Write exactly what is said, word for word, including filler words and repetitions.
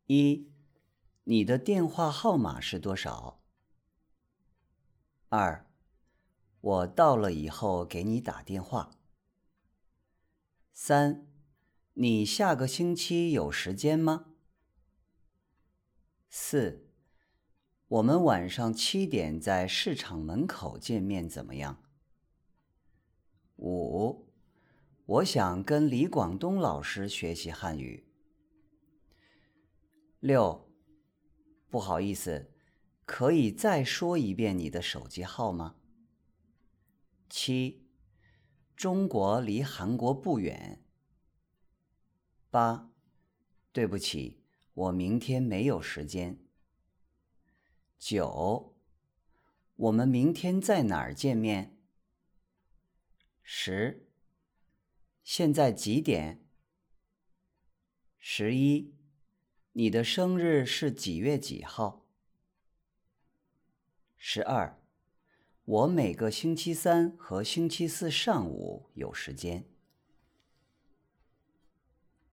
一，你的电话号码是多少？二，我到了以后给你打电话。三，你下个星期有时间吗？四，我们晚上七点在市场门口见面怎么样？五，我想跟李广东老师学习汉语。六，不好意思，可以再说一遍你的手机号吗？七，中国离韩国不远。八，对不起，我明天没有时间。九，我们明天在哪儿见面？十，现在几点？十一，你的生日是几月几号？十二，我每个星期三和星期四上午有时间。